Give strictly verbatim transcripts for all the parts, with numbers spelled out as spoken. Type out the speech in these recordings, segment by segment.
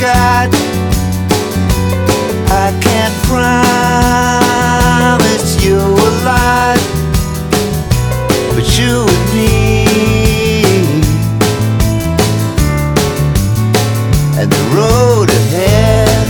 got. I can't promise you a lot, but you and me and the road ahead.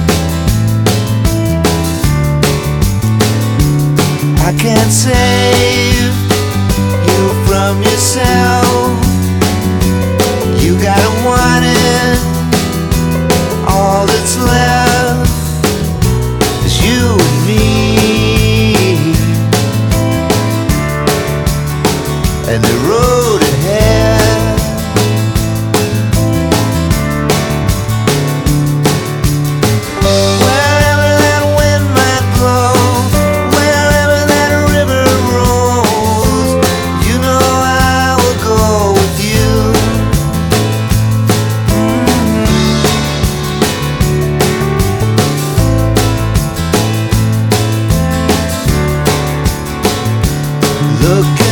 I can't save you from yourself. You gotta want it. All that's left is you and me and the road ahead. Wherever that wind might blow, wherever that river rolls, you know I will go with you. Mm-hmm. Look